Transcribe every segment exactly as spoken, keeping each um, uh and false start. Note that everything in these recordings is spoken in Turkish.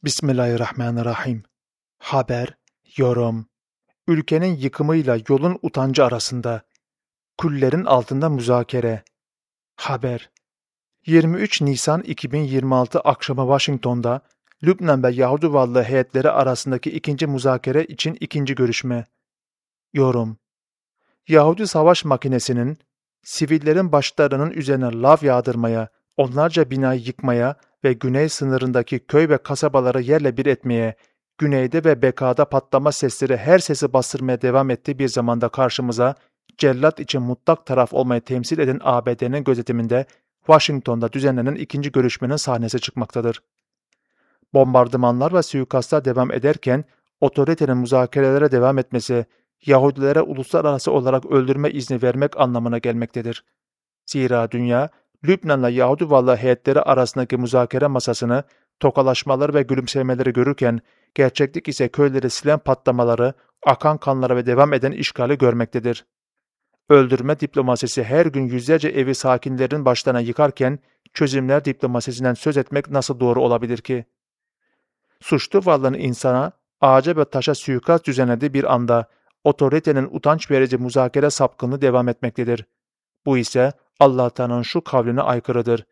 Bismillahirrahmanirrahim. Haber, yorum. Ülkenin yıkımıyla yolun utancı arasında. Küllerin altında müzakere. Haber. yirmi üç Nisan iki bin yirmi altı akşamı Washington'da Lübnan ve Yahudivallı heyetleri arasındaki ikinci müzakere için ikinci görüşme. Yorum. Yahudi savaş makinesinin sivillerin başlarının üzerine lav yağdırmaya, onlarca binayı yıkmaya ve güney sınırındaki köy ve kasabaları yerle bir etmeye, güneyde ve bekada patlama sesleri her sesi bastırmaya devam ettiği bir zamanda karşımıza, cellat için mutlak taraf olmayı temsil eden A B D'nin gözetiminde Washington'da düzenlenen ikinci görüşmenin sahnesi çıkmaktadır. Bombardımanlar ve suikastlar devam ederken, otoritenin müzakerelere devam etmesi, Yahudilere uluslararası olarak öldürme izni vermek anlamına gelmektedir. Zira dünya, Lübnan'la Yahudivallı heyetleri arasındaki müzakere masasını, tokalaşmaları ve gülümsemeleri görürken, gerçeklik ise köyleri silen patlamaları, akan kanlara ve devam eden işgali görmektedir. Öldürme diplomasisi her gün yüzlerce evi sakinlerin başlarına yıkarken, çözümler diplomasisinden söz etmek nasıl doğru olabilir ki? Suçlu varlığın insana, ağaca ve taşa suikast düzenlediği bir anda, otoritenin utanç verici müzakere sapkınlığı devam etmektedir. Bu ise Allah Teala'nın şu kavline aykırıdır.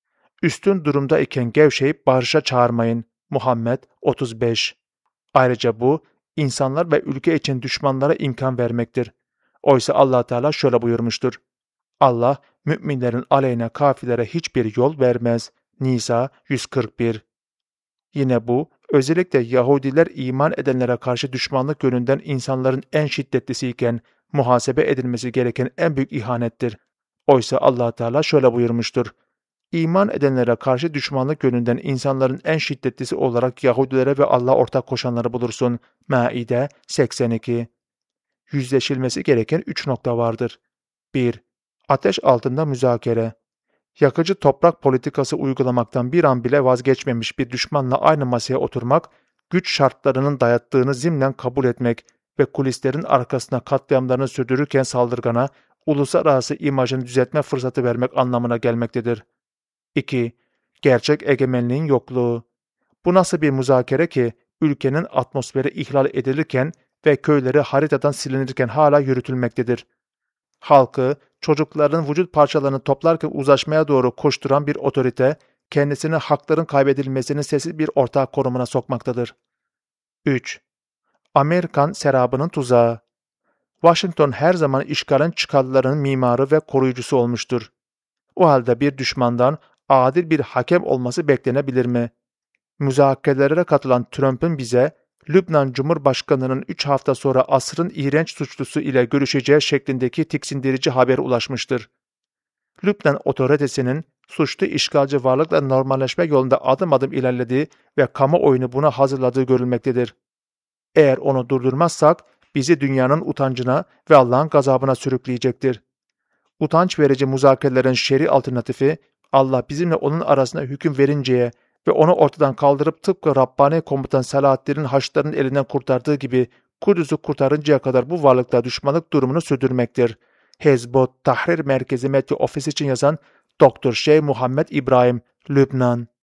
Üstün durumda iken gevşeyip barışa çağırmayın. Muhammed otuz beş. Ayrıca bu, insanlar ve ülke için düşmanlara imkan vermektir. Oysa Allah Teala şöyle buyurmuştur. Allah, müminlerin aleyhine kafirlere hiçbir yol vermez. Nisa yüz kırk bir. Yine bu, özellikle Yahudiler iman edenlere karşı düşmanlık yönünden insanların en şiddetlisiyken, muhasebe edilmesi gereken en büyük ihanettir. Oysa Allah Teala şöyle buyurmuştur. İman edenlere karşı düşmanlık yönünden insanların en şiddetlisi olarak Yahudilere ve Allah'a ortak koşanları bulursun. Maide seksen iki. Yüzleşilmesi gereken üç nokta vardır. bir. Ateş altında müzakere. Yakıcı toprak politikası uygulamaktan bir an bile vazgeçmemiş bir düşmanla aynı masaya oturmak, güç şartlarının dayattığını zimnen kabul etmek ve kulislerin arkasına katliamlarını sürdürürken saldırgana, uluslararası imajını düzeltme fırsatı vermek anlamına gelmektedir. iki. Gerçek egemenliğin yokluğu. Bu nasıl bir müzakere ki, ülkenin atmosferi ihlal edilirken ve köyleri haritadan silinirken hala yürütülmektedir. Halkı, çocukların vücut parçalarını toplarken uzlaşmaya doğru koşturan bir otorite, kendisini hakların kaybedilmesinin sessiz bir ortak konumuna sokmaktadır. üç. Amerikan serabının tuzağı. Washington her zaman işgalin çıkarlarının mimarı ve koruyucusu olmuştur. O halde bir düşmandan adil bir hakem olması beklenebilir mi? Müzakerelere katılan Trump'ın bize, Lübnan Cumhurbaşkanı'nın üç hafta sonra asrın iğrenç suçlusu ile görüşeceği şeklindeki tiksindirici haber ulaşmıştır. Lübnan otoritesinin suçlu işgalci varlıkla normalleşme yolunda adım adım ilerlediği ve kamuoyunu buna hazırladığı görülmektedir. Eğer onu durdurmazsak bizi dünyanın utancına ve Allah'ın gazabına sürükleyecektir. Utanç verici müzakerelerin şer'i alternatifi, Allah bizimle onun arasında hüküm verinceye ve onu ortadan kaldırıp tıpkı Rabbani komutan Selahaddin'in Haçlıların elinden kurtardığı gibi Kudüs'ü kurtarıncaya kadar bu varlıkla düşmanlık durumunu sürdürmektir. Hezbollah Tahrir Merkezi Medya Ofisi için yazan Doktor Şeyh Muhammed İbrahim, Lübnan.